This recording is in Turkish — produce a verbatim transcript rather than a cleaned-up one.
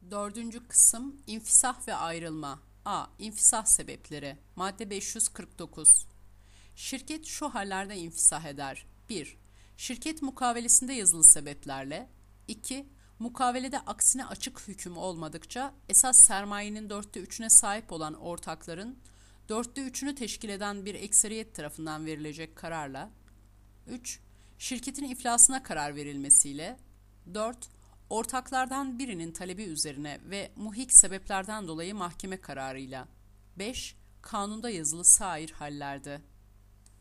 Dördüncü kısım infisah ve ayrılma. A. İnfisah sebepleri. Madde beş yüz kırk dokuz. Şirket şu hallerde infisah eder. bir. Şirket mukavelesinde yazılı sebeplerle. iki. Mukavelede aksine açık hüküm olmadıkça esas sermayenin dörtte üçüne sahip olan ortakların dörtte üçünü teşkil eden bir ekseriyet tarafından verilecek kararla. üç. Şirketin iflasına karar verilmesiyle. dört. Ortaklardan birinin talebi üzerine ve muhik sebeplerden dolayı mahkeme kararıyla. beş. Kanunda yazılı sair hallerde.